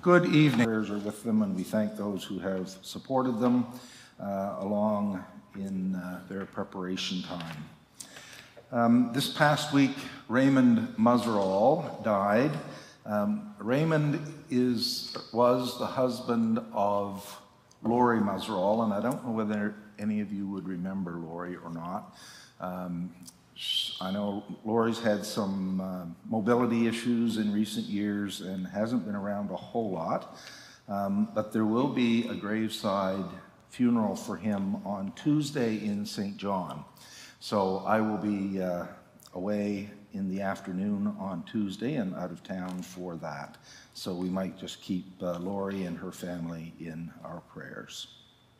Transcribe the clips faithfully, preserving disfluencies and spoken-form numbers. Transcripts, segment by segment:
Good evening. Prayers are with them, and we thank those who have supported them uh, along in uh, their preparation time. Um, this past week, Raymond Muzzerall died. Um, Raymond is was the husband of Lori Muzzerall, and I don't know whether any of you would remember Lori or not. Um, I know Lori's had some uh, mobility issues in recent years and hasn't been around a whole lot, um, but there will be a graveside funeral for him on Tuesday in Saint John. So I will be uh, away in the afternoon on Tuesday and out of town for that. So we might just keep uh, Lori and her family in our prayers.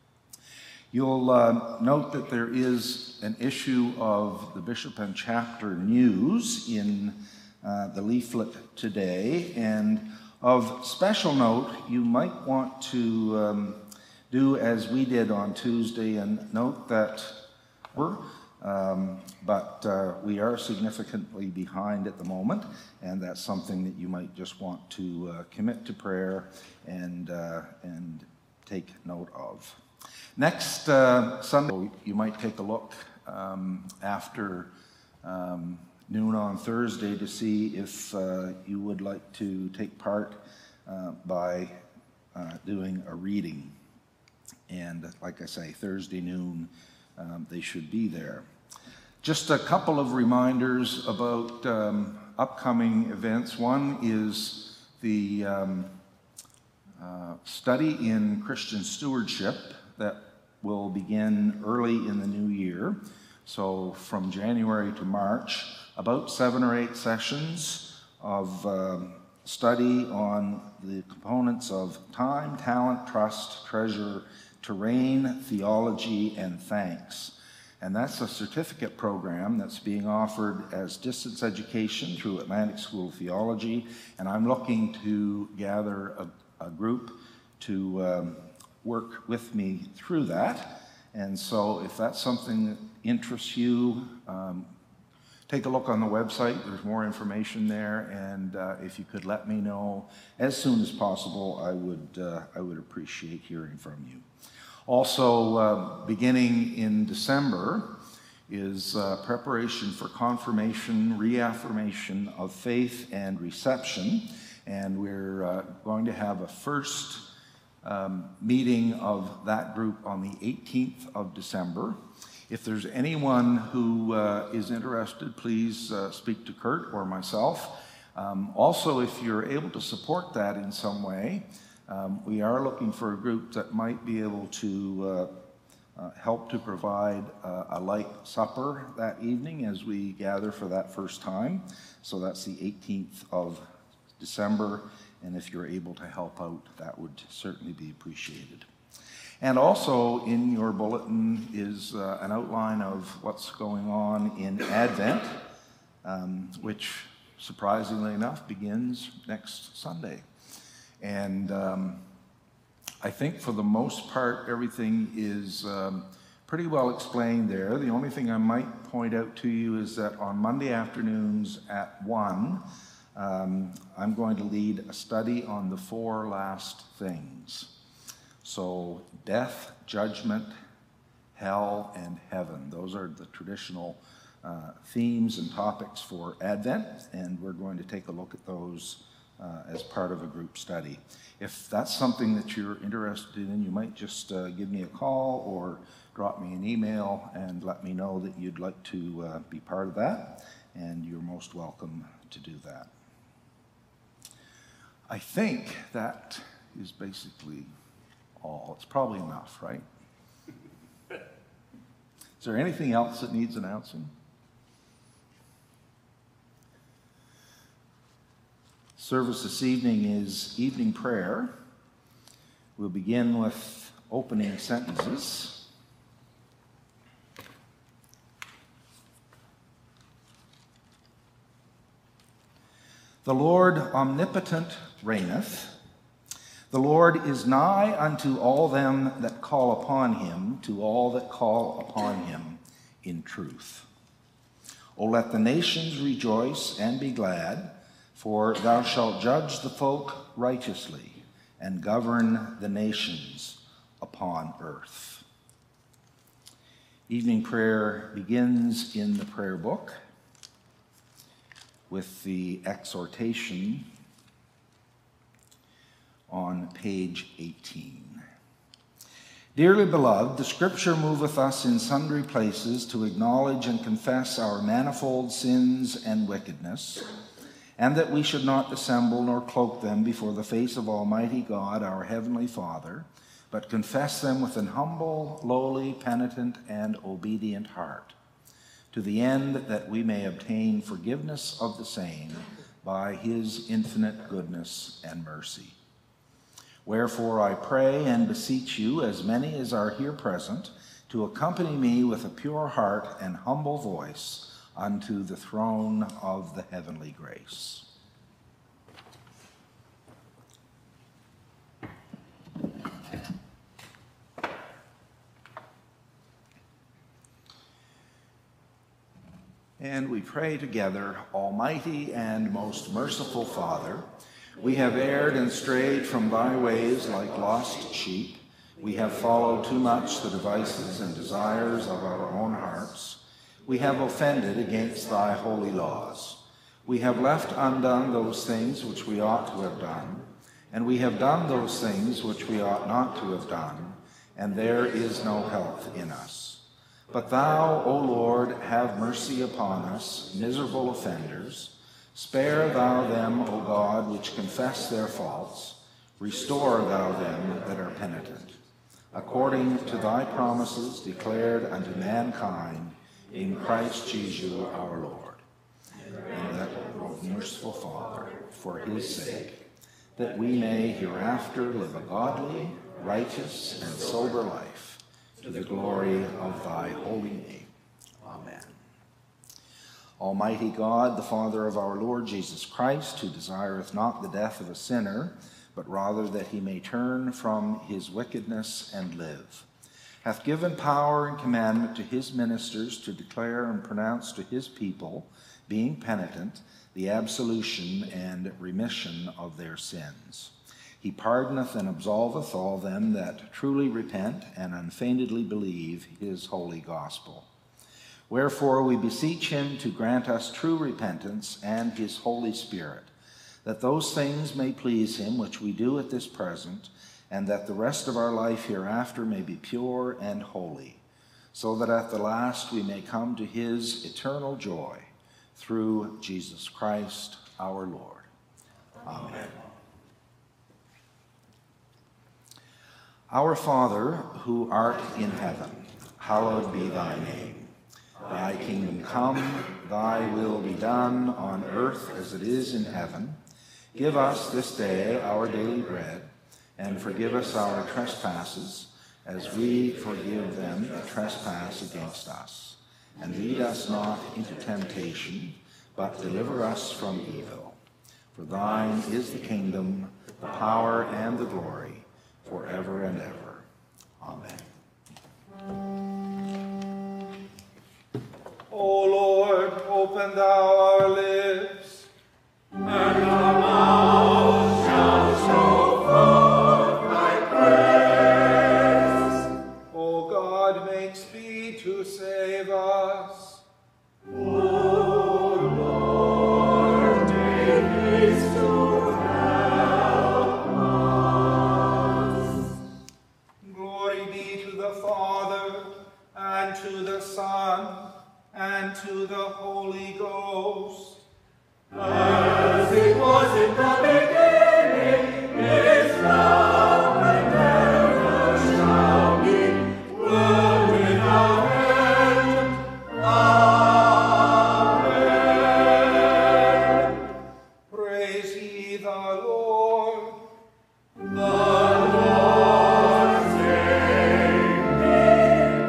You'll uh, note that there is an issue of the Bishop and Chapter News in uh, the leaflet today, and of special note, you might want to um, do as we did on Tuesday and note that we're, um, but uh, we are significantly behind at the moment, and that's something that you might just want to uh, commit to prayer and, uh, and take note of. Next uh, Sunday, you might take a look um, after um, noon on Thursday to see if uh, you would like to take part uh, by uh, doing a reading. And like I say, Thursday noon, um, they should be there. Just a couple of reminders about um, upcoming events. One is the um, uh, study in Christian stewardship that will begin early in the new year. So from January to March, about seven or eight sessions of um, study on the components of time, talent, trust, treasure, terrain, theology, and thanks. And that's a certificate program that's being offered as distance education through Atlantic School of Theology. And I'm looking to gather a, a group to um, work with me through that. And so if that's something that interests you, um, take a look on the website. There's more information there. And uh, if you could let me know as soon as possible, I would, uh, I would appreciate hearing from you. Also, uh, beginning in December is uh, preparation for confirmation, reaffirmation of faith and reception. And we're uh, going to have a first Um, meeting of that group on the eighteenth of December. If there's anyone who uh, is interested, please uh, speak to Kurt or myself. Um, also, if you're able to support that in some way, um, we are looking for a group that might be able to uh, uh, help to provide uh, a light supper that evening as we gather for that first time. So that's the eighteenth of December. And if you're able to help out, that would certainly be appreciated. And also in your bulletin is uh, an outline of what's going on in Advent, um, which surprisingly enough begins next Sunday. And um, I think for the most part, everything is um, pretty well explained there. The only thing I might point out to you is that on Monday afternoons at one, Um, I'm going to lead a study on the four last things. So death, judgment, hell, and heaven. Those are the traditional uh, themes and topics for Advent, and we're going to take a look at those uh, as part of a group study. If that's something that you're interested in, you might just uh, give me a call or drop me an email and let me know that you'd like to uh, be part of that, and you're most welcome to do that. I think that is basically all. It's probably enough, right? Is there anything else that needs announcing? Service this evening is evening prayer. We'll begin with opening sentences. The Lord omnipotent reigneth. The Lord is nigh unto all them that call upon him, to all that call upon him in truth. O let the nations rejoice and be glad, for thou shalt judge the folk righteously, and govern the nations upon earth. Evening prayer begins in the prayer book with the exhortation on page eighteen. Dearly beloved, the Scripture moveth us in sundry places to acknowledge and confess our manifold sins and wickedness, and that we should not dissemble nor cloak them before the face of Almighty God, our Heavenly Father, but confess them with an humble, lowly, penitent, and obedient heart, to the end that we may obtain forgiveness of the same by his infinite goodness and mercy. Wherefore I pray and beseech you, as many as are here present, to accompany me with a pure heart and humble voice unto the throne of the heavenly grace. And we pray together, Almighty and most merciful Father, we have erred and strayed from thy ways like lost sheep. We have followed too much the devices and desires of our own hearts. We have offended against thy holy laws. We have left undone those things which we ought to have done, and we have done those things which we ought not to have done, and there is no health in us. But thou, O Lord, have mercy upon us, miserable offenders. Spare thou them, O God, which confess their faults. Restore thou them that are penitent, according to thy promises declared unto mankind in Christ Jesus our Lord. And that, O merciful Father, for his sake, that we may hereafter live a godly, righteous, and sober life, to the glory of thy holy name. Amen. Almighty God, the Father of our Lord Jesus Christ, who desireth not the death of a sinner, but rather that he may turn from his wickedness and live, hath given power and commandment to his ministers to declare and pronounce to his people, being penitent, the absolution and remission of their sins. He pardoneth and absolveth all them that truly repent and unfeignedly believe his holy gospel. Wherefore we beseech him to grant us true repentance and his Holy Spirit, that those things may please him which we do at this present, and that the rest of our life hereafter may be pure and holy, so that at the last we may come to his eternal joy, through Jesus Christ our Lord. Amen. Our Father, who art in heaven, hallowed be thy name. Thy kingdom come, thy will be done on earth as it is in heaven. Give us this day our daily bread, and forgive us our trespasses, as we forgive them that trespass against us. And lead us not into temptation, but deliver us from evil. For thine is the kingdom, the power, and the glory, forever and ever. Amen. O Lord, open thou our lips, and our mouths shall show forth thy praise. O God, make speed to save us. O Lord, make haste to help us. Glory be to the Father, and to the Son, and to the Holy Ghost, as it was in the beginning, is now, and ever shall be, world without end. Amen. Praise ye the Lord. The Lord save thee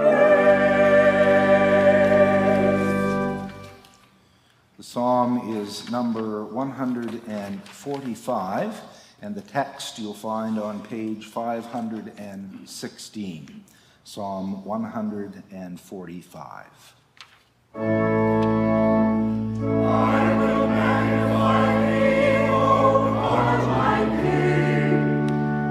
praise. The psalm is number one hundred forty-five, and the text you'll find on page five hundred sixteen. Psalm one hundred forty-five. I will magnify thee, O Lord, my King.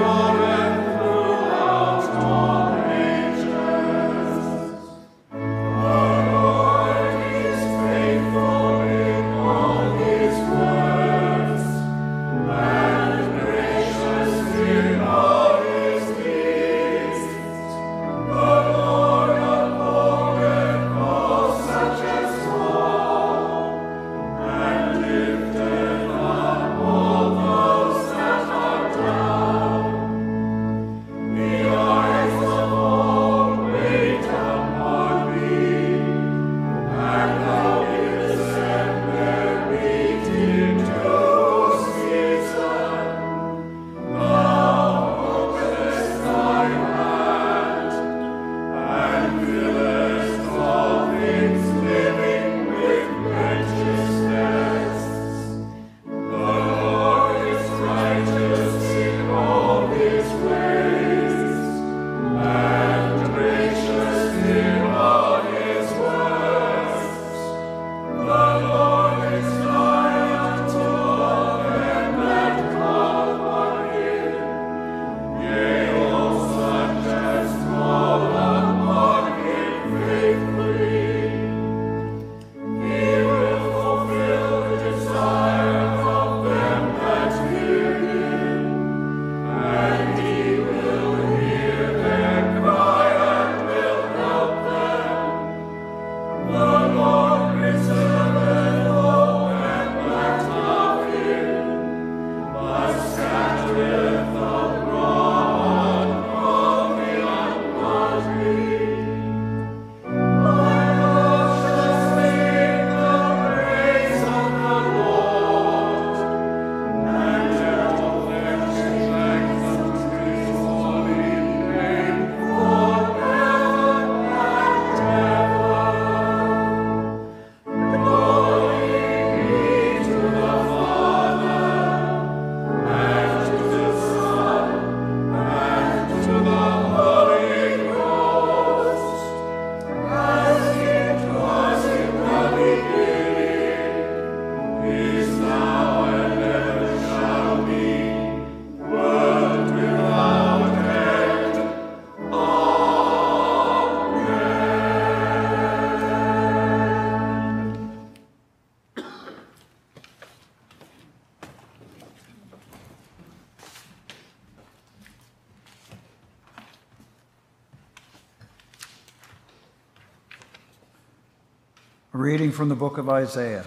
A reading from the book of Isaiah.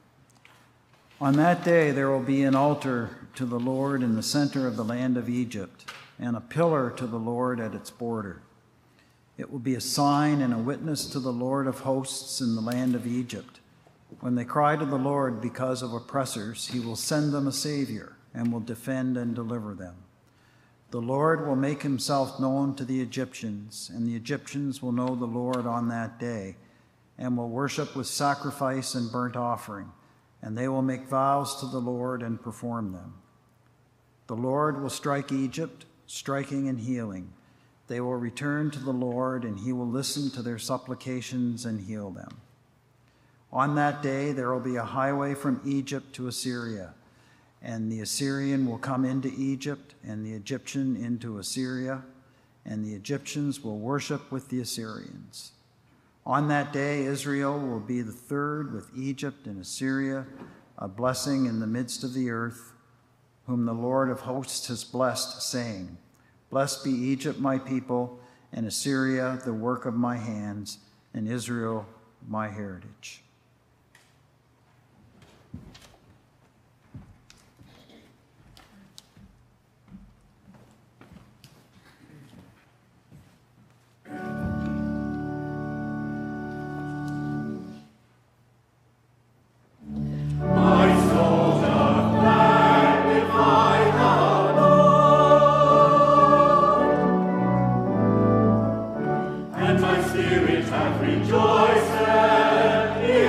On that day there will be an altar to the Lord in the center of the land of Egypt, and a pillar to the Lord at its border. It will be a sign and a witness to the Lord of hosts in the land of Egypt. When they cry to the Lord because of oppressors, he will send them a savior and will defend and deliver them. The Lord will make himself known to the Egyptians, and the Egyptians will know the Lord on that day, and will worship with sacrifice and burnt offering, and they will make vows to the Lord and perform them. The Lord will strike Egypt, striking and healing. They will return to the Lord, and he will listen to their supplications and heal them. On that day there will be a highway from Egypt to Assyria, and the Assyrian will come into Egypt, and the Egyptian into Assyria, and the Egyptians will worship with the Assyrians. On that day, Israel will be the third with Egypt and Assyria, a blessing in the midst of the earth, whom the Lord of hosts has blessed, saying, Blessed be Egypt, my people, and Assyria, the work of my hands, and Israel, my heritage. And my spirit hath rejoiced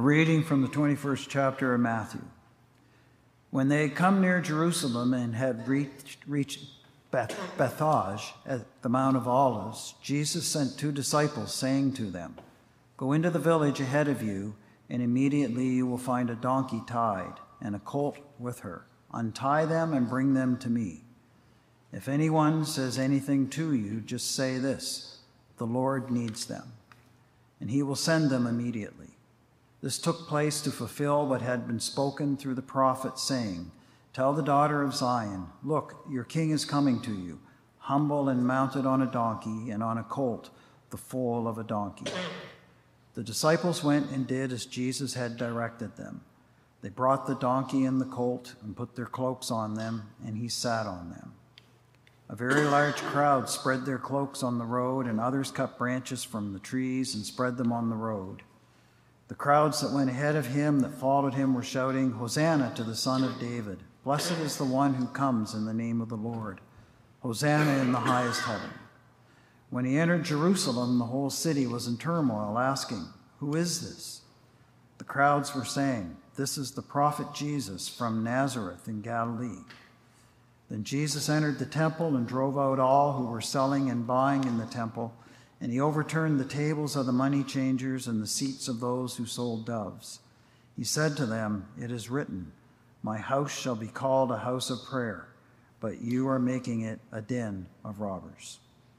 A reading from the twenty-first chapter of Matthew. When they had come near Jerusalem and had reached, reached Beth, Bethphage at the Mount of Olives, Jesus sent two disciples, saying to them, "Go into the village ahead of you, and immediately you will find a donkey tied and a colt with her. Untie them and bring them to me. If anyone says anything to you, just say this, 'The Lord needs them,' and he will send them immediately." This took place to fulfill what had been spoken through the prophet, saying, "Tell the daughter of Zion, look, your king is coming to you, humble and mounted on a donkey and on a colt, the foal of a donkey." The disciples went and did as Jesus had directed them. They brought the donkey and the colt and put their cloaks on them, and he sat on them. A very large crowd spread their cloaks on the road, and others cut branches from the trees and spread them on the road. The crowds that went ahead of him, that followed him, were shouting, "Hosanna to the Son of David. Blessed is the one who comes in the name of the Lord. Hosanna in the highest heaven." When he entered Jerusalem, the whole city was in turmoil, asking, "Who is this?" The crowds were saying, "This is the prophet Jesus from Nazareth in Galilee." Then Jesus entered the temple and drove out all who were selling and buying in the temple, and he overturned the tables of the money changers and the seats of those who sold doves. He said to them, "It is written, 'My house shall be called a house of prayer,' but you are making it a den of robbers."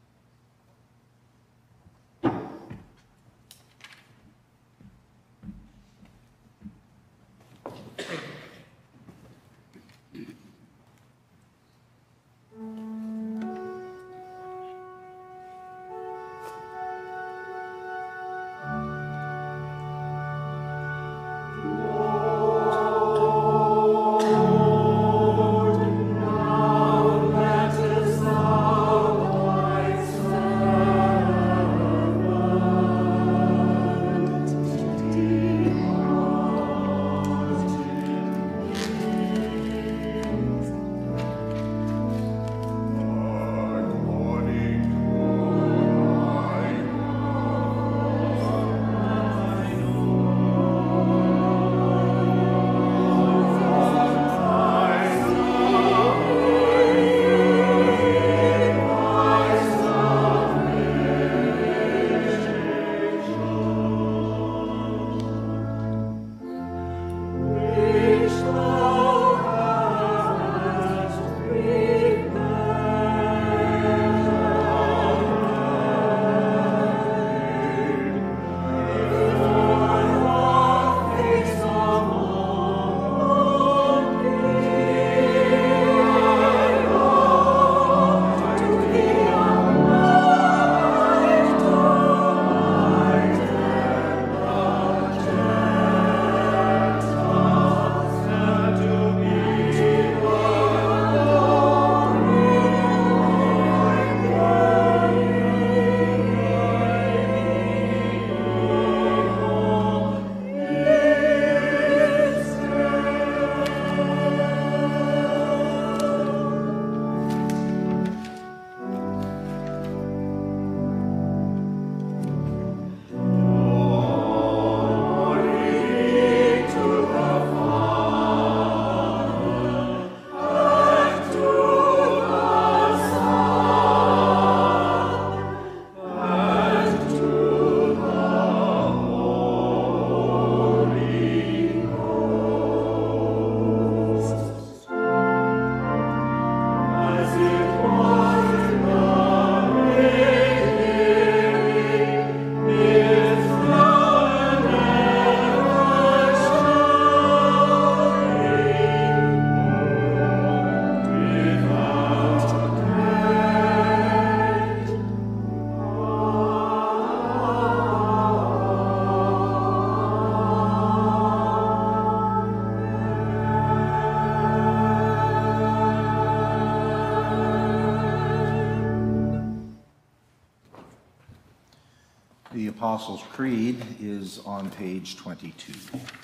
The Apostles' Creed is on page twenty-two.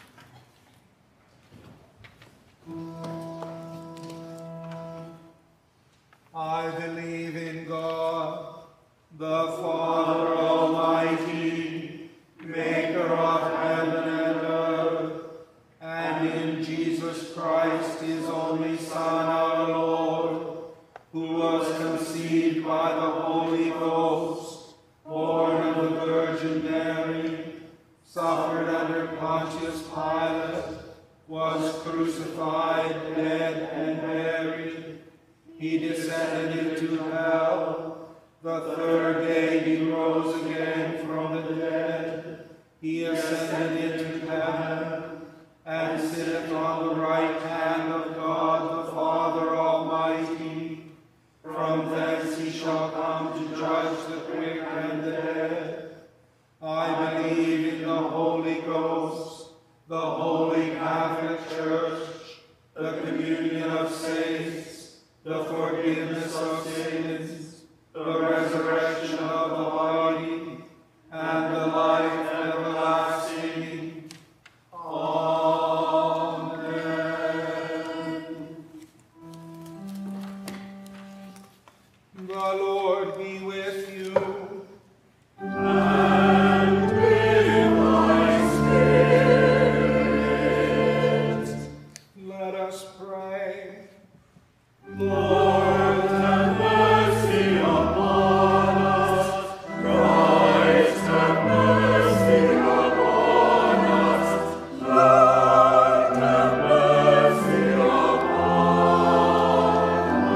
I believe in God, the Father Almighty, maker of heaven and earth, conceived by the Holy Ghost, born of the Virgin Mary, suffered under Pontius Pilate, was crucified, dead, and buried. He descended into hell. The third day he rose again from the dead. He ascended into heaven, and sitteth on the right hand of God the Father Almighty. From thence he shall come to judge the quick and the dead. I believe in the Holy Ghost, the Holy Catholic Church, the communion of saints, the forgiveness of sins, the resurrection of the body, and the life everlasting. Amen. The Lord be with you. And with thy spirit. Let us pray. Lord, have mercy upon us. Christ, have mercy upon us. Lord, have mercy upon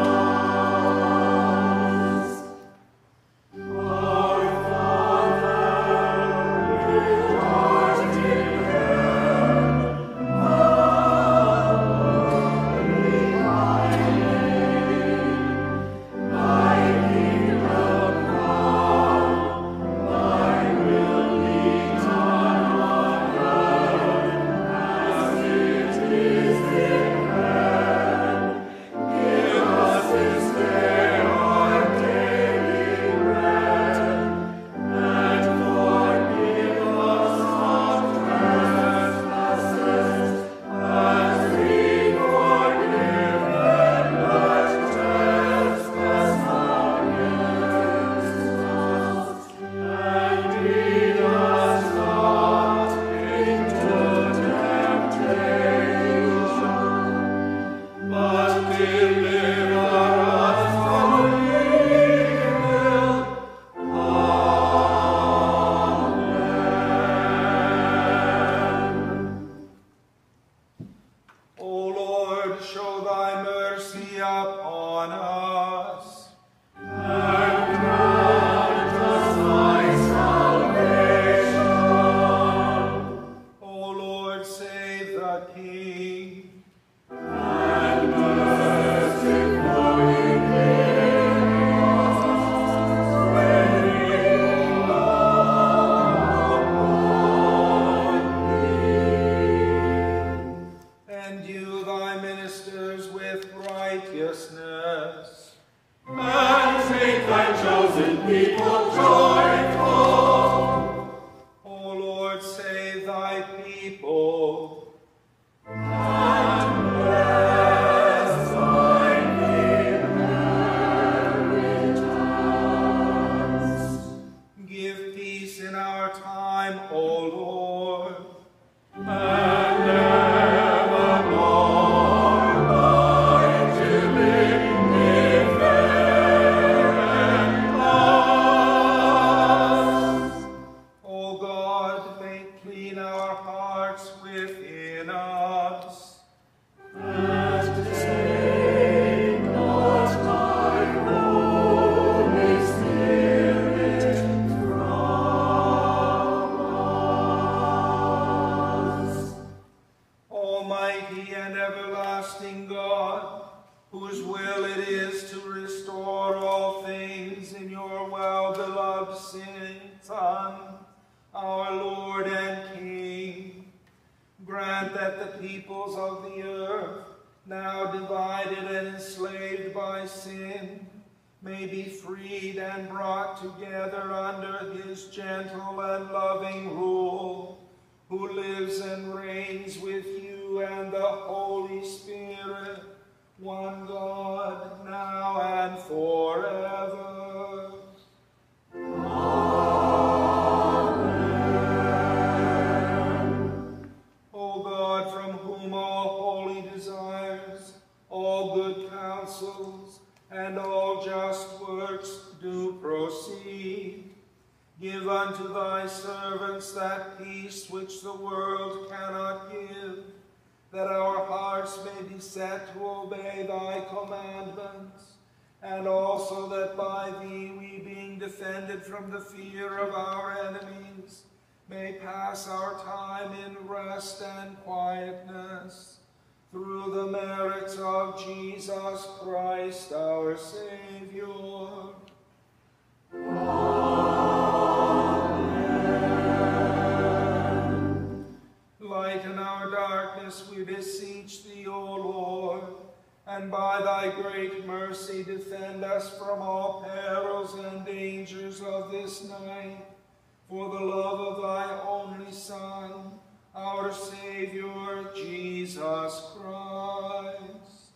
us. Our Father, who art in heaven, hallowed be thy name. Thy kingdom come, thy will be done on earth as it is in heaven. Give us this day our daily bread, and forgive us our trespasses, as we forgive them that trespass against us. And lead us not into temptation, but deliver us from evil. Amen. O Lord, show thy mercy upon us, and grant us thy salvation. O Lord, save the King, and mercifully hear us when we call upon thee. Endue thy ministers with righteousness, and make thy chosen people joyful. O Lord, save thy people, and bless thy inheritance. Give peace in our time, O Lord, and evermore thy deliverance us. O God, make clean our hearts within us, and take not thy Holy Spirit from us. Almighty and everlasting God, whose will it is to restore all things in your well-beloved Son, our Lord and King, grant that the peoples of the earth, now divided and enslaved by sin, may be freed and brought together under his gentle and loving rule, who lives and reigns with you and the Holy Spirit, one God, now and forever. Amen. O God, from whom all holy desires, all good counsels, and all just works works do proceed. Give unto thy servants that peace which the world cannot give, that our hearts may be set to obey thy commandments, and also that by thee we, being defended from the fear of our enemies, may pass our time in rest and quietness, through the merits of Jesus Christ our Savior. Amen. Lighten our darkness, we beseech thee, O Lord, and by thy great mercy defend us from all perils and dangers of this night, for the love of thy only Son, our Savior, Jesus Christ.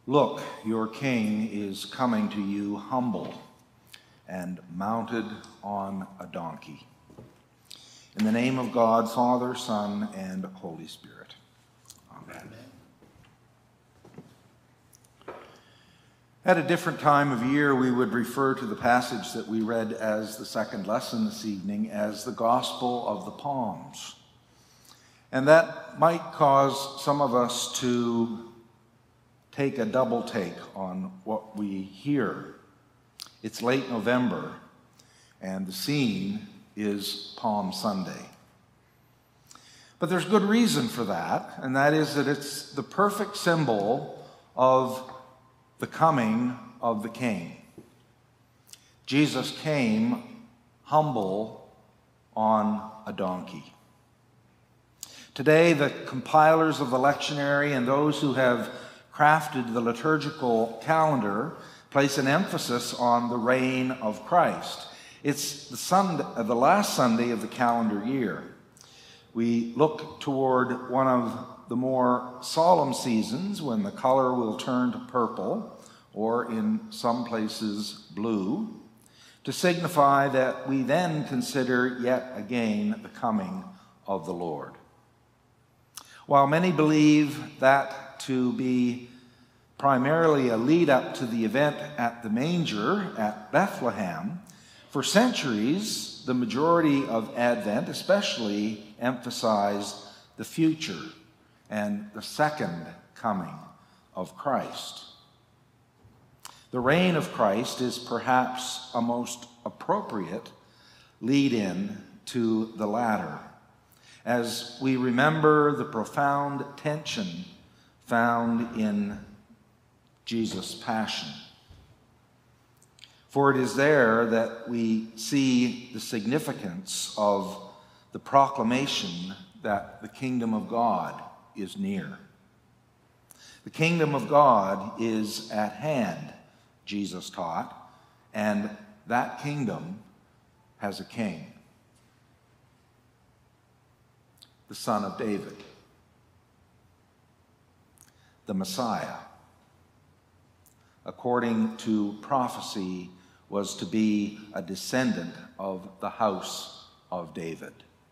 Look, your king is coming to you humble and mounted on a donkey. In the name of God, Father, Son, and Holy Spirit. Amen. At a different time of year, we would refer to the passage that we read as the second lesson this evening as the Gospel of the Palms. And that might cause some of us to take a double take on what we hear. It's late November, and the scene is Palm Sunday. But there's good reason for that, and that is that it's the perfect symbol of the coming of the King. Jesus came humble on a donkey. Today, the compilers of the lectionary and those who have crafted the liturgical calendar place an emphasis on the reign of Christ. It's the, Sunday, the last Sunday of the calendar year. We look toward one of the more solemn seasons when the color will turn to purple, or in some places blue, to signify that we then consider yet again the coming of the Lord. While many believe that to be primarily a lead up to the event at the manger at Bethlehem, for centuries, the majority of Advent especially emphasized the future and the second coming of Christ. The reign of Christ is perhaps a most appropriate lead-in to the latter, as we remember the profound tension found in Jesus' passion. For it is there that we see the significance of the proclamation that the kingdom of God is near. The kingdom of God is at hand, Jesus taught, and that kingdom has a king, the Son of David, the Messiah, according to prophecy, was to be a descendant of the house of David.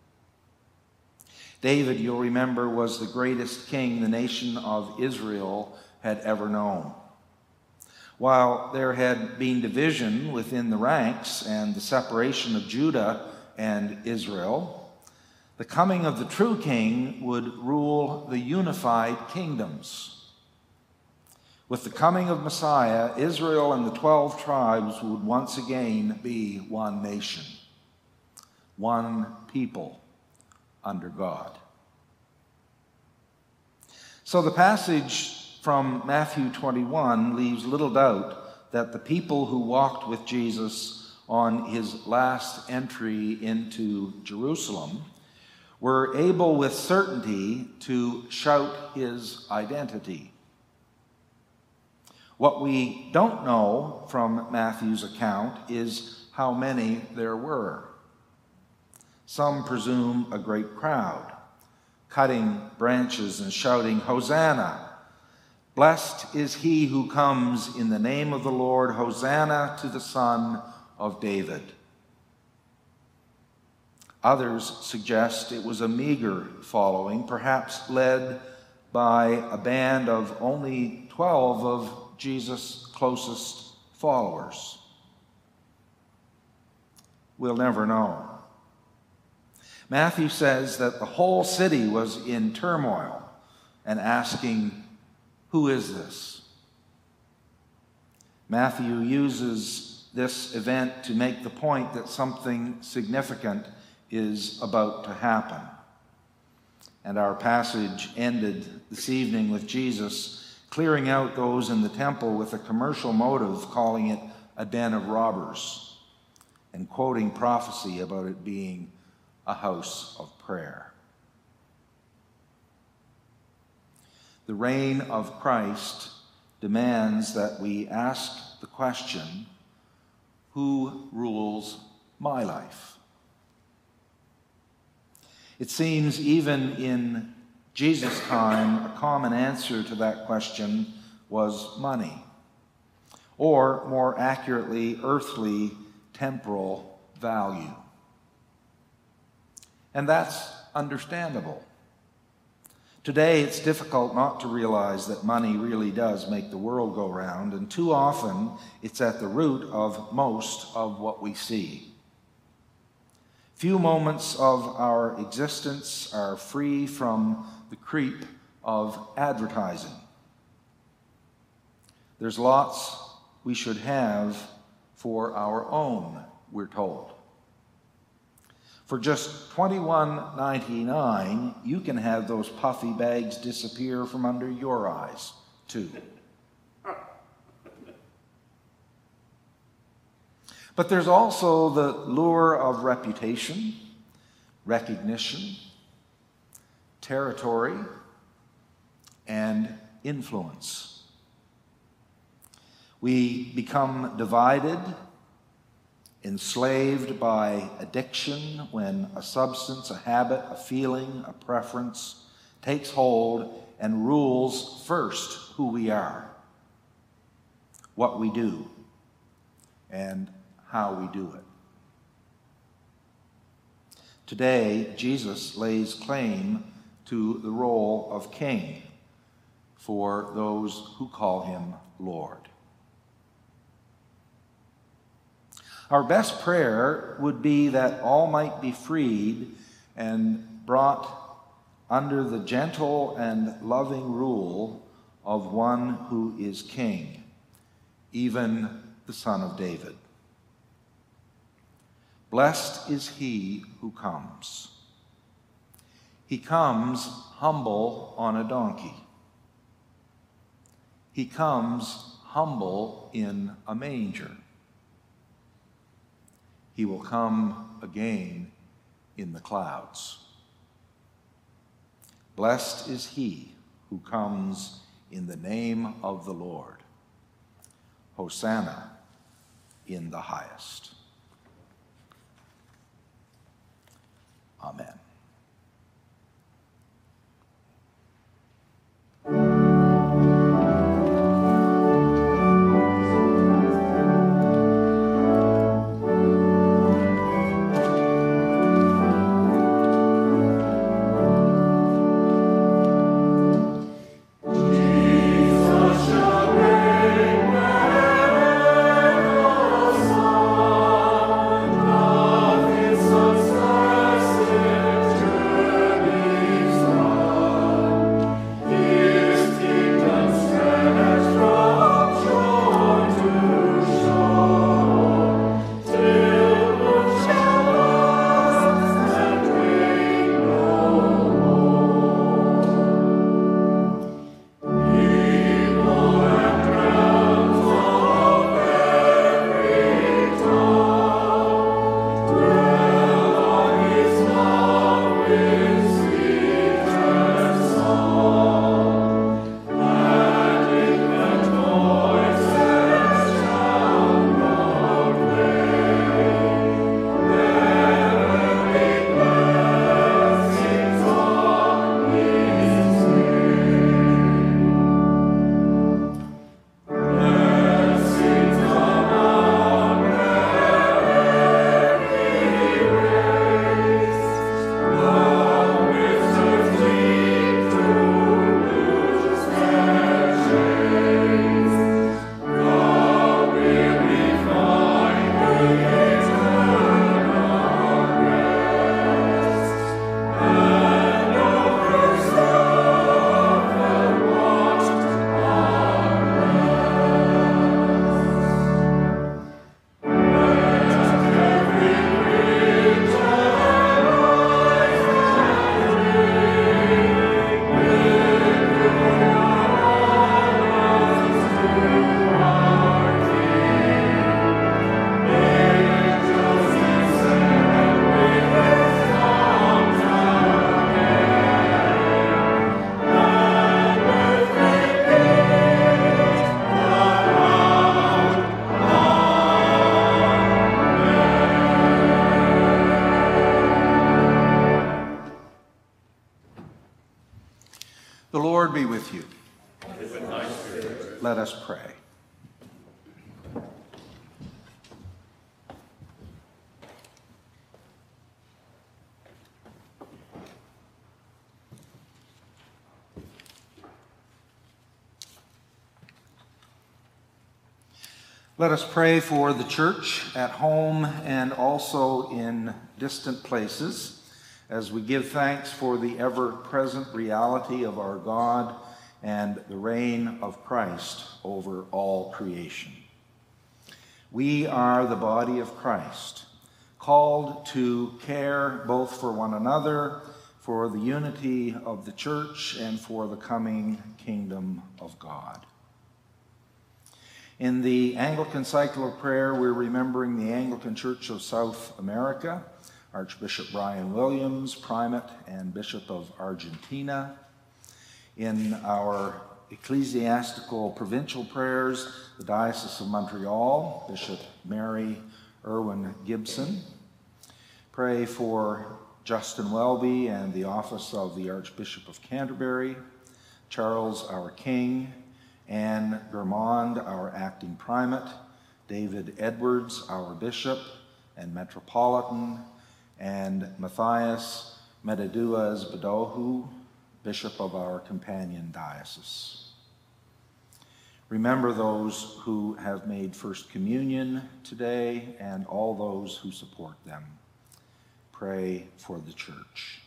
David, you'll remember, was the greatest king the nation of Israel had ever known. While there had been division within the ranks and the separation of Judah and Israel, the coming of the true king would rule the unified kingdoms. With the coming of Messiah, Israel and the twelve tribes would once again be one nation, one people under God. So the passage from Matthew twenty-one leaves little doubt that the people who walked with Jesus on his last entry into Jerusalem were able with certainty to shout his identity. What we don't know from Matthew's account is how many there were. Some presume a great crowd, cutting branches and shouting, "Hosanna! Blessed is he who comes in the name of the Lord. Hosanna to the Son of David." Others suggest it was a meager following, perhaps led by a band of only twelve of Jesus' closest followers. We'll never know. Matthew says that the whole city was in turmoil and asking, "Who is this?" Matthew uses this event to make the point that something significant is about to happen. And our passage ended this evening with Jesus clearing out those in the temple with a commercial motive, calling it a den of robbers, and quoting prophecy about it being a house of prayer. The reign of Christ demands that we ask the question, who rules my life? It seems even in Jesus' time, a common answer to that question was money, or more accurately, earthly, temporal value. And that's understandable. Today, it's difficult not to realize that money really does make the world go round, and too often it's at the root of most of what we see. Few moments of our existence are free from the creep of advertising. There's lots we should have for our own, we're told. For just twenty-one ninety-nine, you can have those puffy bags disappear from under your eyes, too. But there's also the lure of reputation, recognition, territory, and influence. We become divided, enslaved by addiction when a substance, a habit, a feeling, a preference takes hold and rules first who we are, what we do, and how we do it. Today, Jesus lays claim to the role of king for those who call him Lord. Our best prayer would be that all might be freed and brought under the gentle and loving rule of one who is king, even the Son of David. Blessed is he who comes. He comes humble on a donkey. He comes humble in a manger. He will come again in the clouds. Blessed is he who comes in the name of the Lord. Hosanna in the highest. Amen. Success Let us pray. Let us pray for the church at home and also in distant places as we give thanks for the ever-present reality of our God and the reign of Christ over all creation. We are the body of Christ, called to care both for one another, for the unity of the church, and for the coming kingdom of God. In the Anglican cycle of prayer, we're remembering the Anglican Church of South America, Archbishop Brian Williams, Primate and Bishop of Argentina. In our ecclesiastical provincial prayers, the Diocese of Montreal, Bishop Mary Irwin Gibson. Pray for Justin Welby and the office of the Archbishop of Canterbury, Charles our King, Anne Germond, our acting primate, David Edwards, our bishop and metropolitan, and Matthias Mediduas Bedohu, bishop of our companion diocese. Remember those who have made First Communion today and all those who support them. Pray for the church.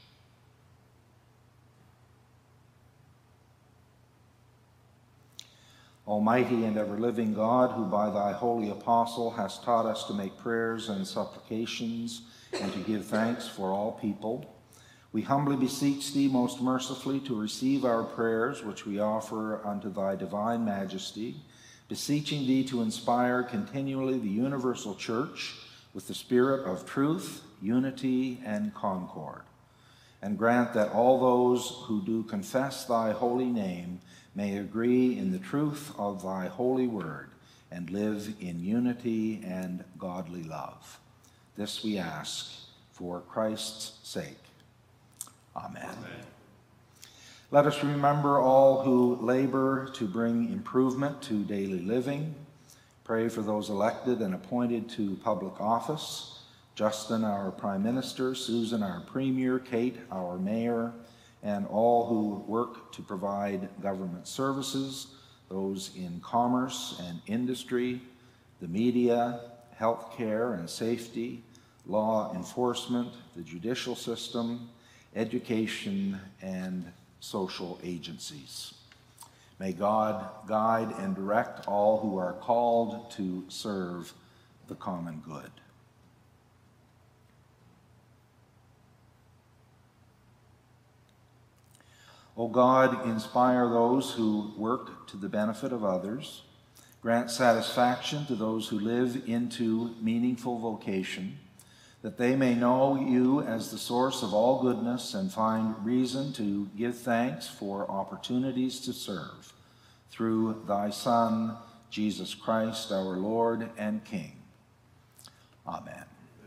Almighty and ever-living God, who by thy holy apostle hast taught us to make prayers and supplications and to give thanks for all people, we humbly beseech thee most mercifully to receive our prayers which we offer unto thy divine majesty, beseeching thee to inspire continually the universal church with the spirit of truth, unity, and concord, and grant that all those who do confess thy holy name may agree in the truth of thy holy word and live in unity and godly love. This we ask for Christ's sake. Amen. Amen. Let us remember all who labor to bring improvement to daily living. Pray for those elected and appointed to public office: Justin, our Prime Minister; Susan, our Premier; Kate, our Mayor; and all who work to provide government services, those in commerce and industry, the media, healthcare and safety, law enforcement, the judicial system, education, and social agencies. May God guide and direct all who are called to serve the common good. O God, inspire those who work to the benefit of others. Grant satisfaction to those who live into meaningful vocation, that they may know you as the source of all goodness and find reason to give thanks for opportunities to serve. Through thy Son, Jesus Christ, our Lord and King. Amen.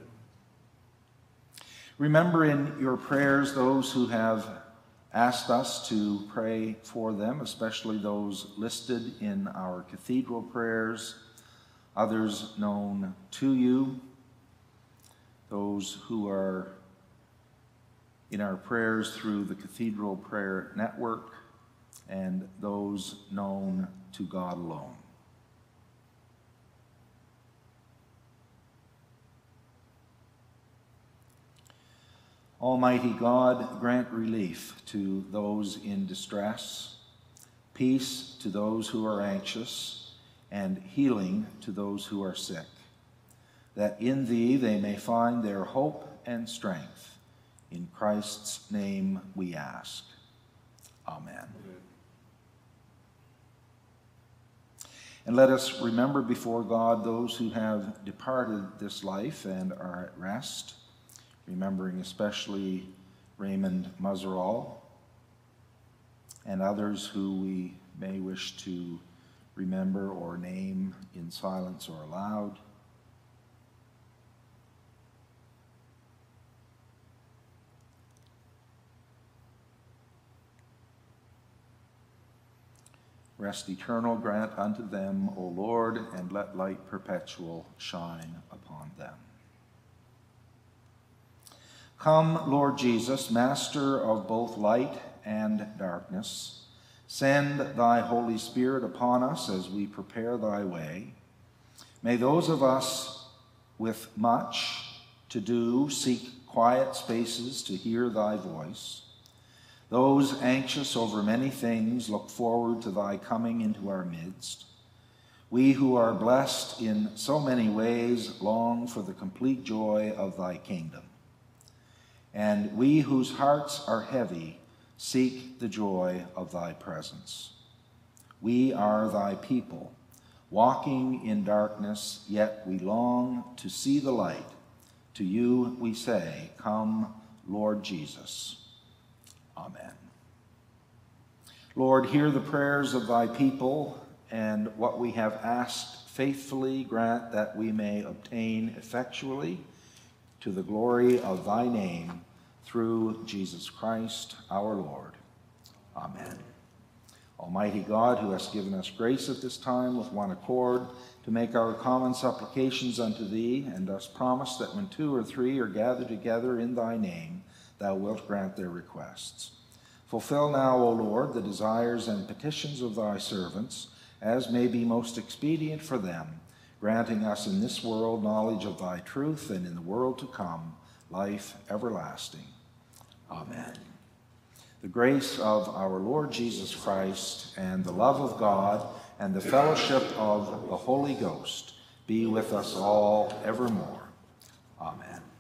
Remember in your prayers those who have asked us to pray for them, especially those listed in our cathedral prayers, others known to you, those who are in our prayers through the Cathedral Prayer Network, and those known to God alone. Almighty God, grant relief to those in distress, peace to those who are anxious, and healing to those who are sick, that in thee they may find their hope and strength. In Christ's name we ask. Amen. Amen. And let us remember before God those who have departed this life and are at rest, remembering especially Raymond Muzzerall and others who we may wish to remember or name in silence or aloud. Rest eternal grant unto them, O Lord, and let light perpetual shine upon them. Come, Lord Jesus, Master of both light and darkness, send thy Holy Spirit upon us as we prepare thy way. May those of us with much to do seek quiet spaces to hear thy voice. Those anxious over many things look forward to thy coming into our midst. We who are blessed in so many ways long for the complete joy of thy kingdom. And we whose hearts are heavy seek the joy of thy presence. We are thy people, walking in darkness, yet we long to see the light. To you we say, come, Lord Jesus. Amen. Lord, hear the prayers of thy people, and what we have asked faithfully grant that we may obtain effectually to the glory of thy name, through Jesus Christ our Lord. Amen. Almighty God, who hast given us grace at this time with one accord to make our common supplications unto thee, and dost promise that when two or three are gathered together in thy name, thou wilt grant their requests. Fulfill now, O Lord, the desires and petitions of thy servants, as may be most expedient for them, granting us in this world knowledge of thy truth, and in the world to come, life everlasting. Amen. The grace of our Lord Jesus Christ, and the love of God, and the fellowship of the Holy Ghost be with us all evermore. Amen.